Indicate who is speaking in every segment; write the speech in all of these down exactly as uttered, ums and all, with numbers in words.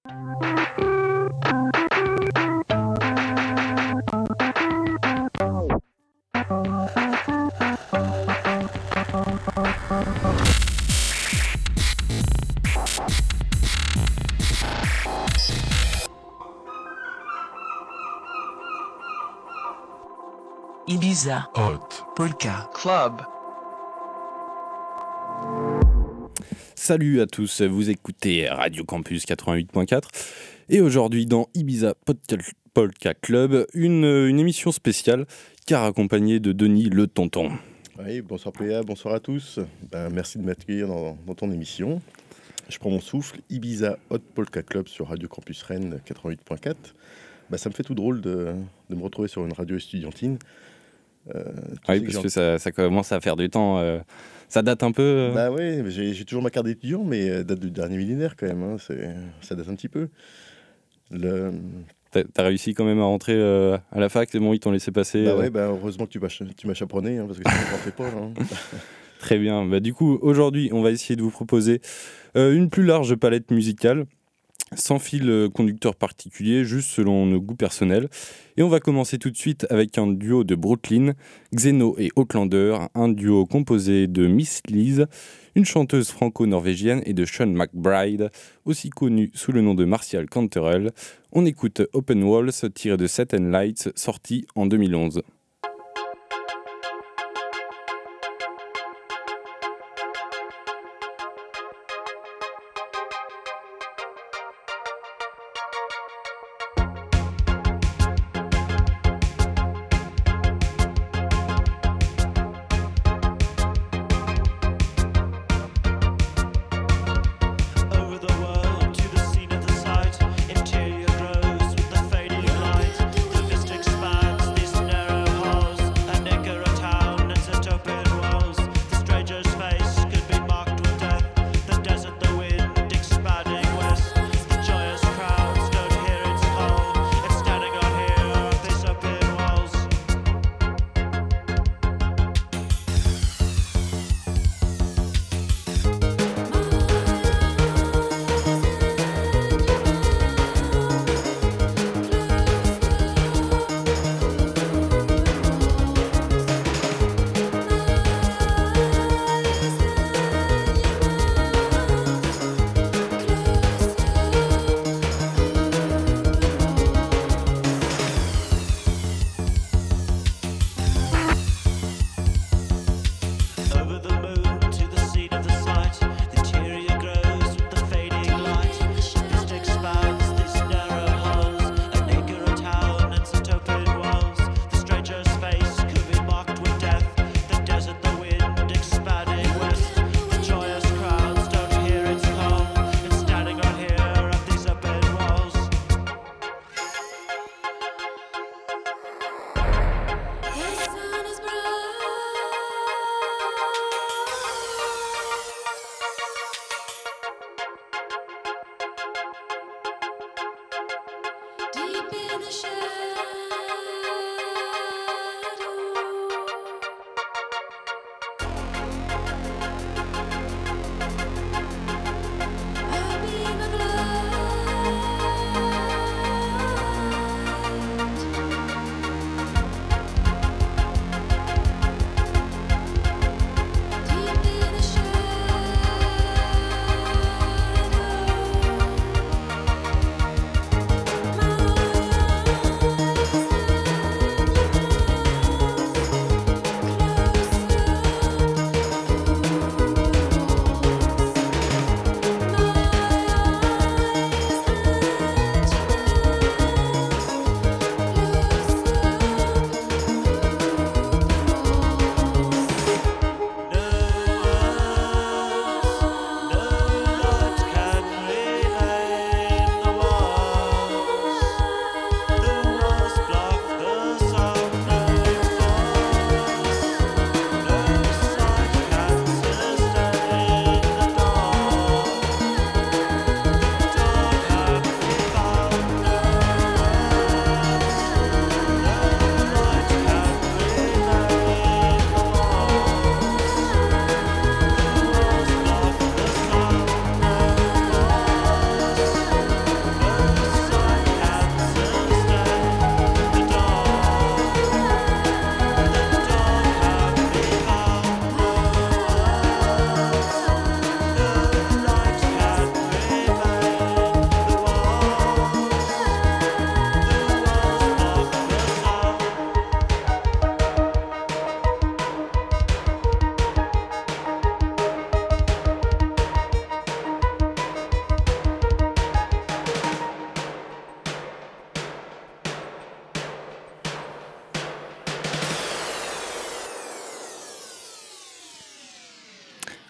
Speaker 1: Ibiza Hot Polka Club.
Speaker 2: Salut à tous, vous écoutez Radio Campus quatre-vingt-huit point quatre et aujourd'hui dans Ibiza Polka Club, une, une émission spéciale car accompagnée de Denis le Tonton.
Speaker 3: Oui, bonsoir Péa, bonsoir à tous. Ben, merci de m'accueillir dans, dans ton émission. Je prends mon souffle, Ibiza Hot Polka Club sur Radio Campus Rennes quatre-vingt-huit point quatre. Ben, ça me fait tout drôle de, de me retrouver sur une radio estudiantine.
Speaker 2: Euh, oui, parce que, que ça, ça commence à faire du temps. Euh, ça date un peu euh...
Speaker 3: Bah oui, j'ai, j'ai toujours ma carte d'étudiant, mais euh, date du dernier millénaire quand même. Hein, c'est, ça date un petit peu. Le...
Speaker 2: T'as, t'as réussi quand même à rentrer euh, à la fac, c'est bon, ils t'ont laissé passer.
Speaker 3: Bah
Speaker 2: euh...
Speaker 3: ouais, bah heureusement que tu m'as, tu m'as chaperonné, hein, parce que sinon, j'en fais pas. Hein.
Speaker 2: Très bien. Bah, du coup, aujourd'hui, on va essayer de vous proposer euh, une plus large palette musicale. Sans fil conducteur particulier, juste selon nos goûts personnels. Et on va commencer tout de suite avec un duo de Brooklyn, Xeno et Outlander, un duo composé de Miss Liz, une chanteuse franco-norvégienne, et de Sean McBride, aussi connu sous le nom de Martial Canterell. On écoute Open Walls, tiré de Set and Lights, sorti en deux mille onze.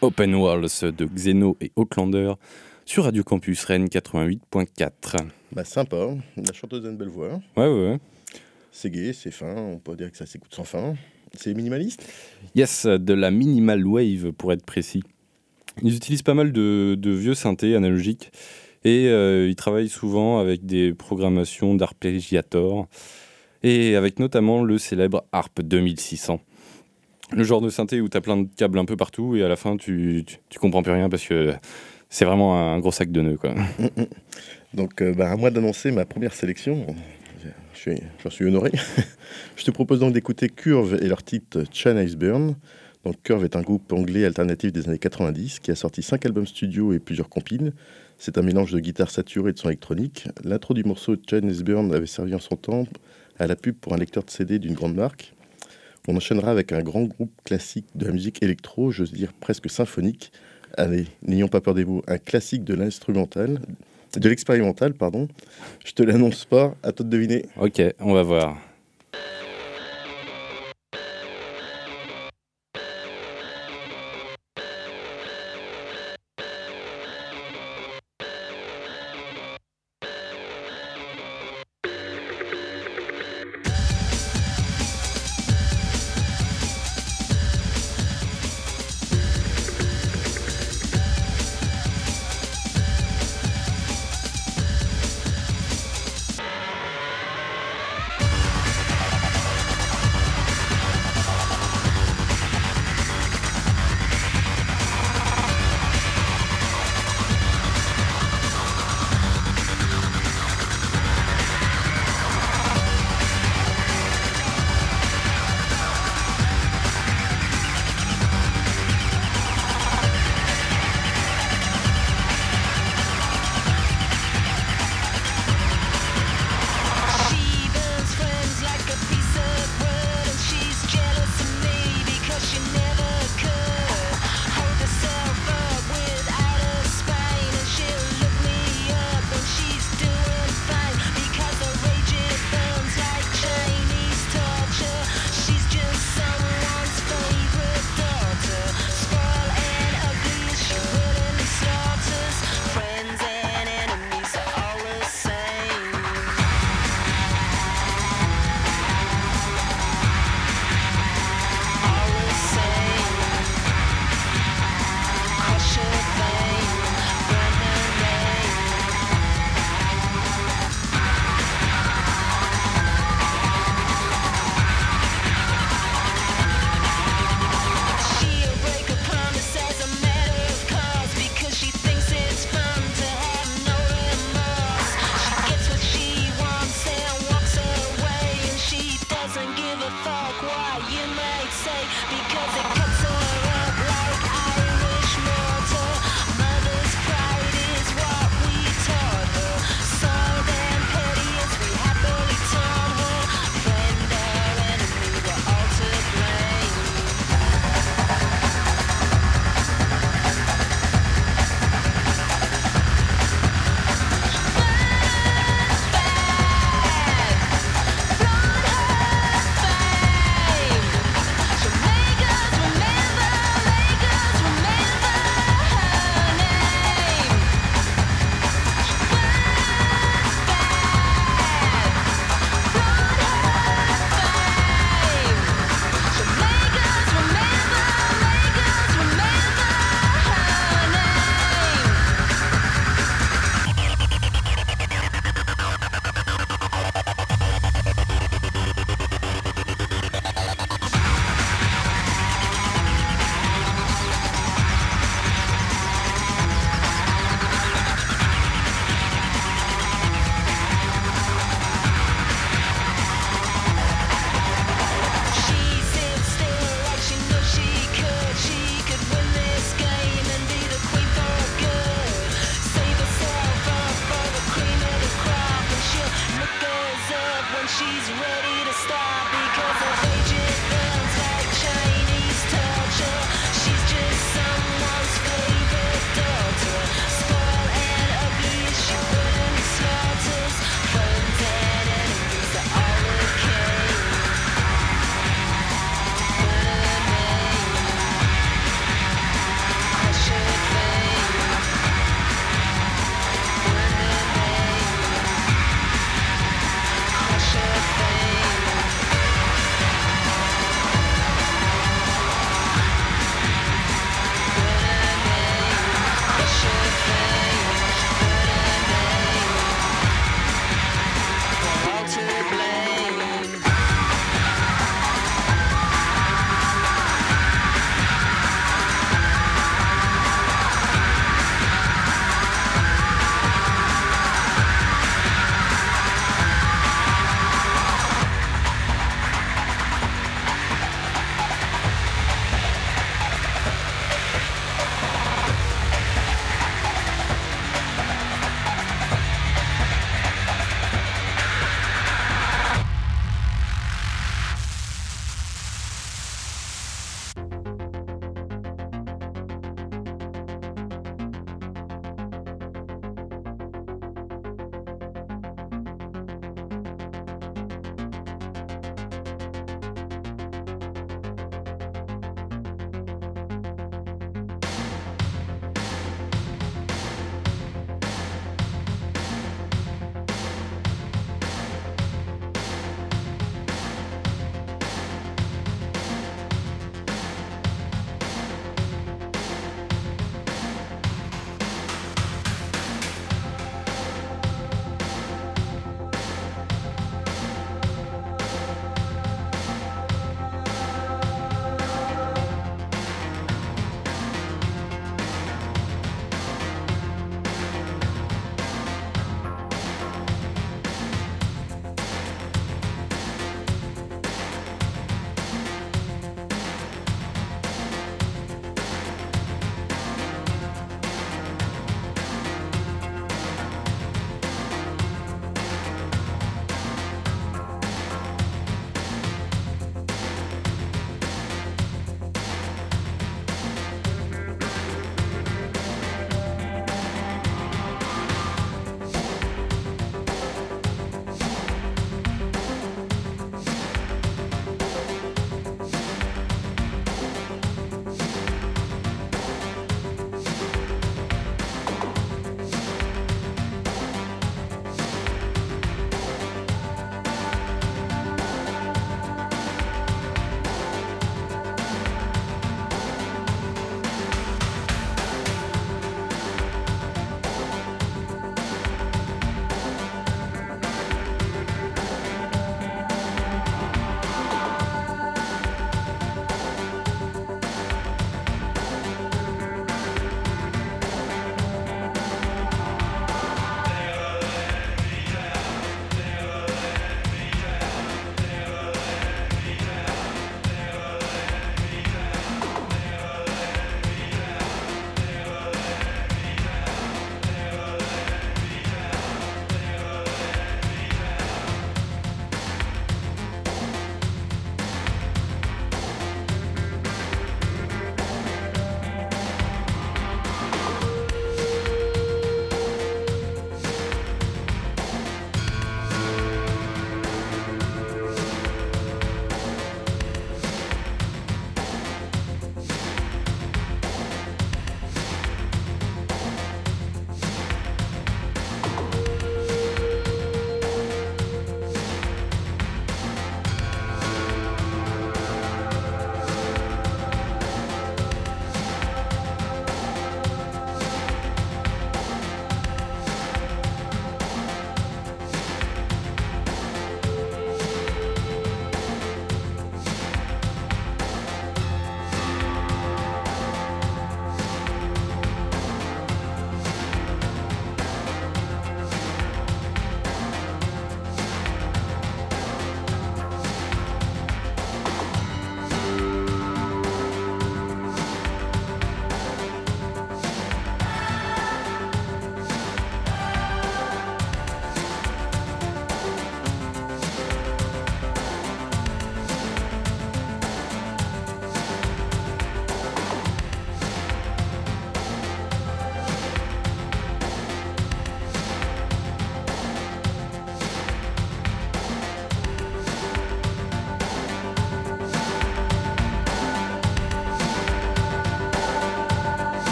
Speaker 2: Open Walls de Xeno et Aucklander sur Radio Campus Rennes quatre-vingt-huit point quatre.
Speaker 3: Bah sympa, la chanteuse a une belle voix.
Speaker 2: Ouais, ouais, ouais.
Speaker 3: C'est gai, c'est fin, on peut dire que ça s'écoute sans fin. C'est minimaliste.
Speaker 2: Yes, de la minimal wave pour être précis. Ils utilisent pas mal de, de vieux synthés analogiques et euh, ils travaillent souvent avec des programmations d'arpégiator et avec notamment le célèbre Harp deux mille six cents. Le genre de synthé où tu as plein de câbles un peu partout et à la fin tu, tu, tu comprends plus rien parce que c'est vraiment un gros sac de nœuds, quoi.
Speaker 3: Donc euh, bah, à moi d'annoncer ma première sélection. Je suis, j'en suis honoré. Je te propose donc d'écouter Curve et leur titre Chan Iceburn. Donc Curve est un groupe anglais alternatif des années quatre-vingt-dix qui a sorti cinq albums studio et plusieurs compiles. C'est un mélange de guitare saturée et de son électronique. L'intro du morceau Chan Iceburn avait servi en son temps à la pub pour un lecteur de C D d'une grande marque. On enchaînera avec un grand groupe classique de la musique électro, j'ose dire presque symphonique. Allez, n'ayons pas peur des mots, un classique de l'instrumental, de l'expérimental, pardon. Je te l'annonce pas, à toi de deviner.
Speaker 2: Ok, on va voir.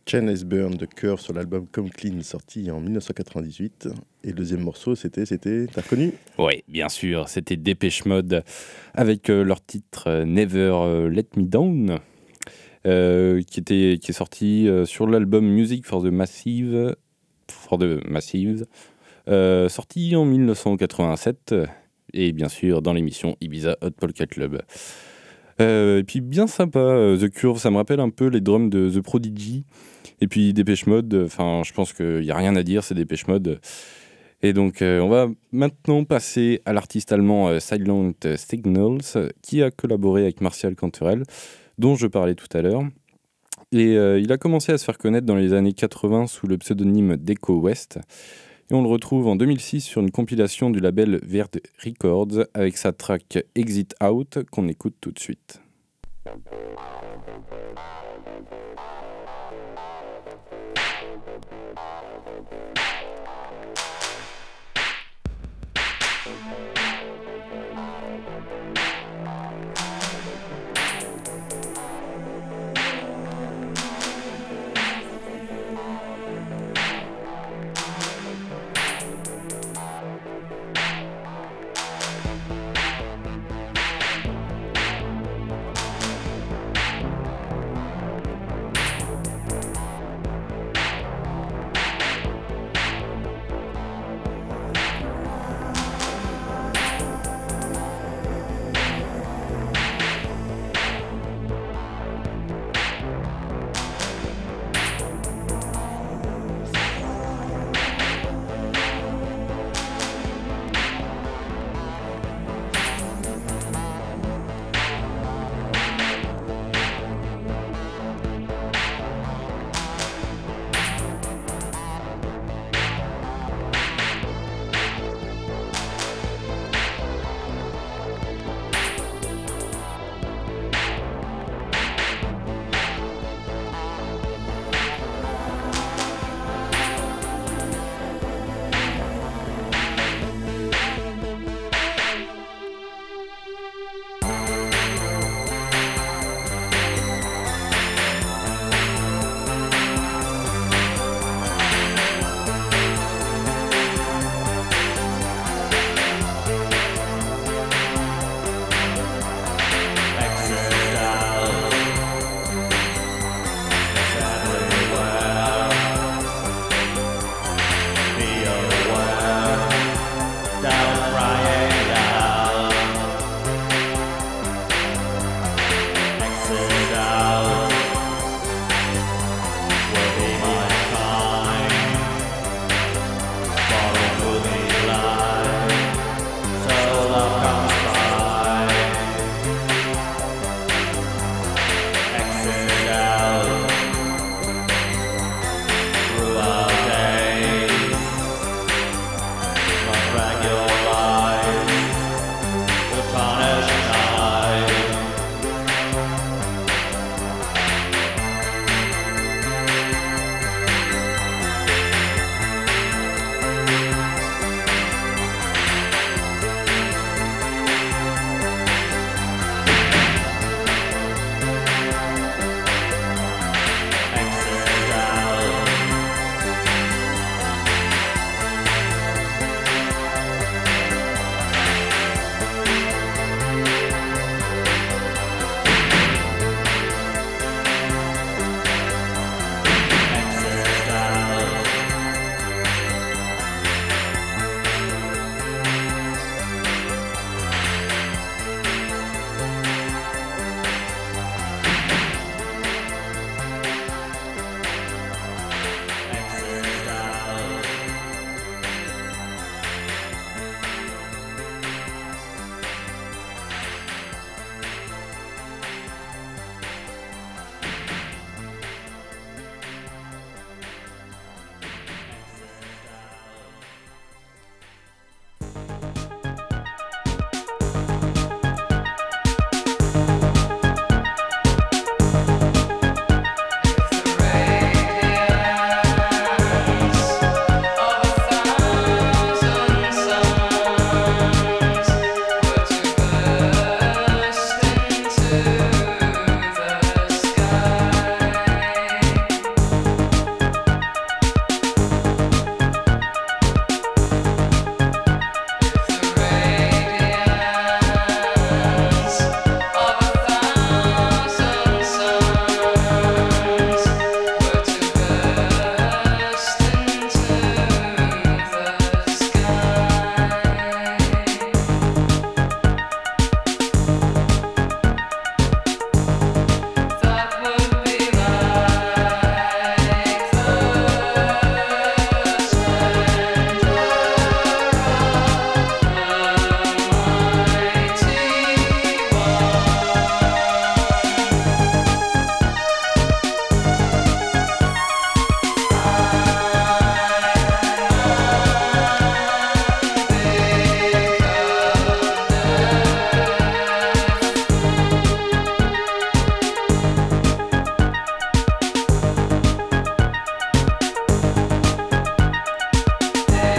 Speaker 3: Chain Has Burn de Curve sur l'album Come Clean sorti en dix-neuf cent quatre-vingt-dix-huit. Et le deuxième morceau, c'était, c'était, t'as reconnu ?
Speaker 2: Oui, bien sûr, c'était Depeche Mode avec euh, leur titre euh, Never euh, Let Me Down, euh, qui, était, qui est sorti euh, sur l'album Music for the Massive, for the Massive euh, sorti en dix-neuf cent quatre-vingt-sept, et bien sûr dans l'émission Ibiza Hot Polka Club. Euh, et puis bien sympa, euh, The Curve, ça me rappelle un peu les drums de The Prodigy. Et puis Depeche Mode, enfin, je pense qu'il n'y a rien à dire, c'est Depeche Mode. Et donc, euh, on va maintenant passer à l'artiste allemand euh, Silent Signals, euh, qui a collaboré avec Martial Canterel, dont je parlais tout à l'heure. Et euh, il a commencé à se faire connaître dans les années quatre-vingts sous le pseudonyme Deco West. Et on le retrouve en deux mille six sur une compilation du label Verd Records avec sa track Exit Out, qu'on écoute tout de suite.
Speaker 4: Thank you.